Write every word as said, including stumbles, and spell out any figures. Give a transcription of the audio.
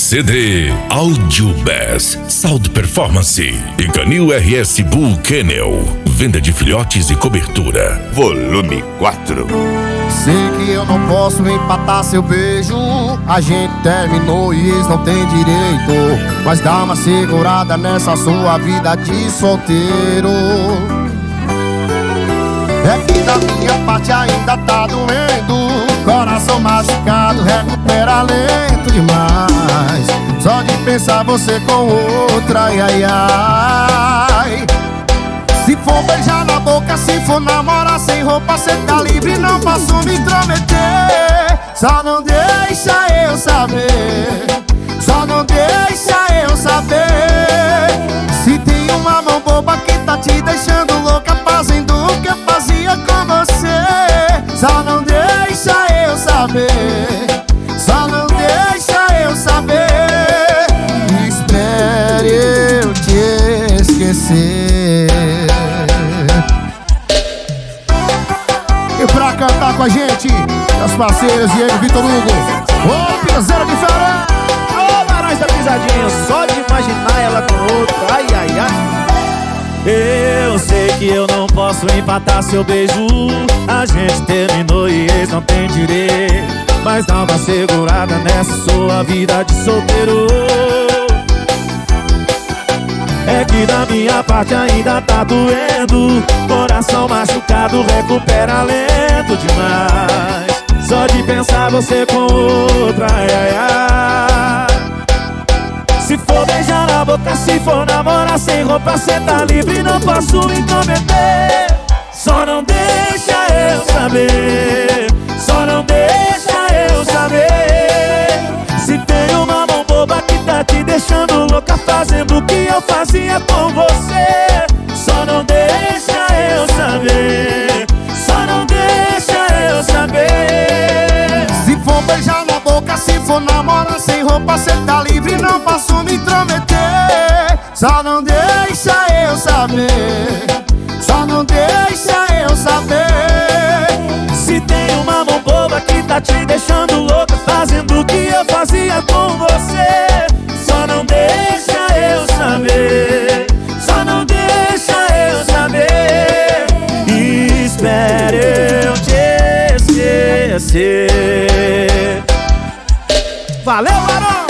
C D Audio Bass Sound Performance e Canil R S Bull Kennel. Venda de filhotes e cobertura. Volume quatro. Sei que eu não posso empatar seu beijo. A gente terminou e eles não tem direito. Mas dá uma segurada nessa sua vida de solteiro. É que da minha parte ainda tá doendo. Coração machucado, recupera lento demais. Só de pensar você com outra, ai, ai, ai. Se for beijar na boca, se for namorar sem roupa, cê tá livre, não posso me intrometer. Só não deixa eu saber, só não deixa eu saber. Se tem uma mão boba que tá te deixando louca, fazendo o que eu fazia com você. Só não deixa eu saber, só não deixa eu saber. Espere eu te esquecer. E pra cantar com a gente, as parceiras Diego, Vitor Hugo. Ô, piseira diferente. Ô, Barões da Pisadinha, só de imaginar ela com outro, ai, ai, ai. Eu sei que eu não posso empatar seu beijo. A gente terminou e eles não tem direito. Mas dá uma segurada nessa sua vida de solteiro. É que da minha parte ainda tá doendo. Coração machucado, recupera lento demais. Só de pensar você com outra, ai, ai, ai. Se for beijar na boca, se for namorar sem roupa, cê tá livre, não posso me intrometer. Só não deixa eu saber, só não deixa eu saber. Se tem uma mão boba que tá te deixando louca, fazendo o que eu fazia com você. Só não deixa eu saber, só não deixa eu saber. Se for beijar na boca, se for namorar sem roupa, cê tá livre, não posso me intrometer. Só não deixa eu saber, só não deixa eu saber. Se tem uma mão boba que tá te deixando louca, fazendo o que eu fazia com você. Só não deixa eu saber, só não deixa eu saber. Espere eu te esquecer. Valeu, Barão!